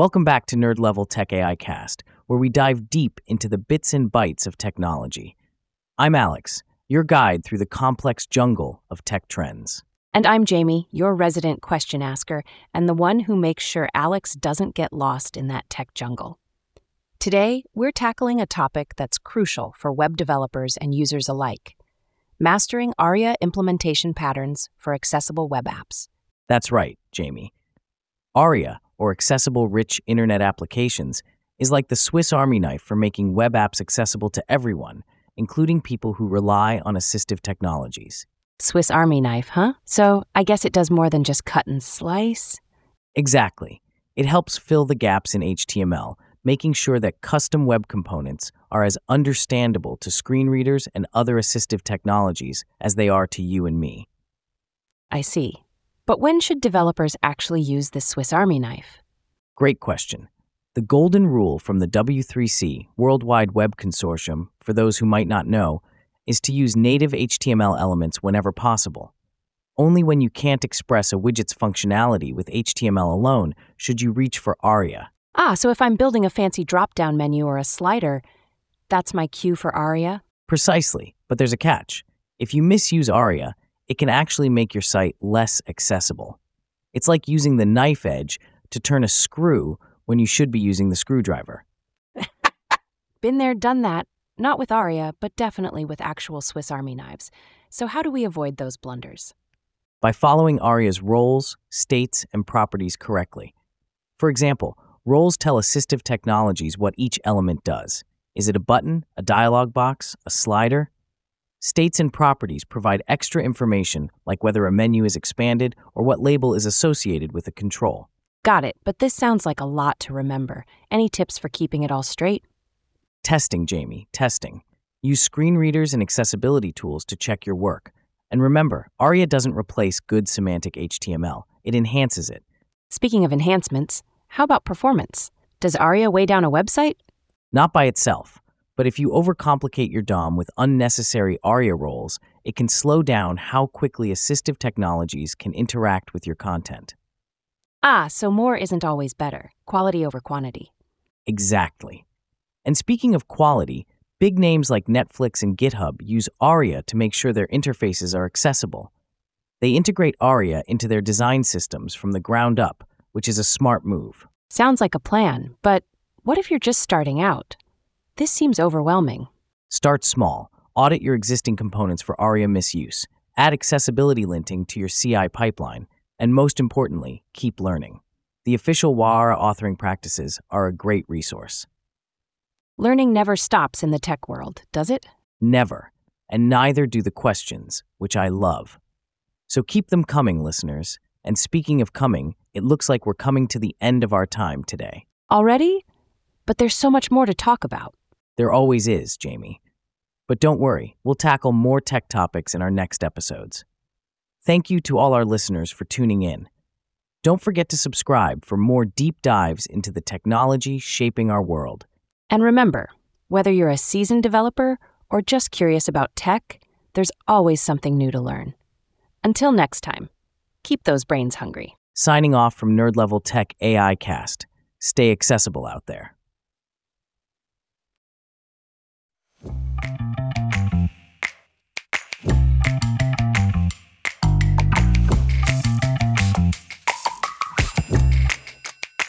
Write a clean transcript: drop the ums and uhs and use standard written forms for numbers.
Welcome back to Nerd Level Tech AI Cast, where we dive deep into the bits and bytes of technology. I'm Alex, your guide through the complex jungle of tech trends. And I'm Jamie, your resident question asker, and the one who makes sure Alex doesn't get lost in that tech jungle. Today, we're tackling a topic that's crucial for web developers and users alike: mastering ARIA implementation patterns for accessible web apps. That's right, Jamie. ARIA, or Accessible Rich Internet Applications, is like the Swiss Army knife for making web apps accessible to everyone, including people who rely on assistive technologies. Swiss Army knife, huh? So I guess it does more than just cut and slice? Exactly. It helps fill the gaps in HTML, making sure that custom web components are as understandable to screen readers and other assistive technologies as they are to you and me. I see. But when should developers actually use this Swiss Army knife? Great question. The golden rule from the W3C, World Wide Web Consortium, for those who might not know, is to use native HTML elements whenever possible. Only when you can't express a widget's functionality with HTML alone should you reach for ARIA. So if I'm building a fancy drop-down menu or a slider, that's my cue for ARIA? Precisely, but there's a catch. If you misuse ARIA, it can actually make your site less accessible. It's like using the knife edge to turn a screw when you should be using the screwdriver. Been there, done that. Not with ARIA, but definitely with actual Swiss Army knives. So how do we avoid those blunders? By following ARIA's roles, states, and properties correctly. For example, roles tell assistive technologies what each element does. Is it a button, a dialog box, a slider? States and properties provide extra information, like whether a menu is expanded or what label is associated with a control. Got it, but this sounds like a lot to remember. Any tips for keeping it all straight? Testing, Jamie, testing. Use screen readers and accessibility tools to check your work. And remember, ARIA doesn't replace good semantic HTML. It enhances it. Speaking of enhancements, how about performance? Does ARIA weigh down a website? Not by itself, but if you overcomplicate your DOM with unnecessary ARIA roles, it can slow down how quickly assistive technologies can interact with your content. So more isn't always better. Quality over quantity. Exactly. And speaking of quality, big names like Netflix and GitHub use ARIA to make sure their interfaces are accessible. They integrate ARIA into their design systems from the ground up, which is a smart move. Sounds like a plan, but what if you're just starting out? This seems overwhelming. Start small. Audit your existing components for ARIA misuse. Add accessibility linting to your CI pipeline. And most importantly, keep learning. The official WARA authoring practices are a great resource. Learning never stops in the tech world, does it? Never. And neither do the questions, which I love. So keep them coming, listeners. And speaking of coming, it looks like we're coming to the end of our time today. Already? But there's so much more to talk about. There always is, Jamie. But don't worry, we'll tackle more tech topics in our next episodes. Thank you to all our listeners for tuning in. Don't forget to subscribe for more deep dives into the technology shaping our world. And remember, whether you're a seasoned developer or just curious about tech, there's always something new to learn. Until next time, keep those brains hungry. Signing off from Nerd Level Tech AI Cast. Stay accessible out there.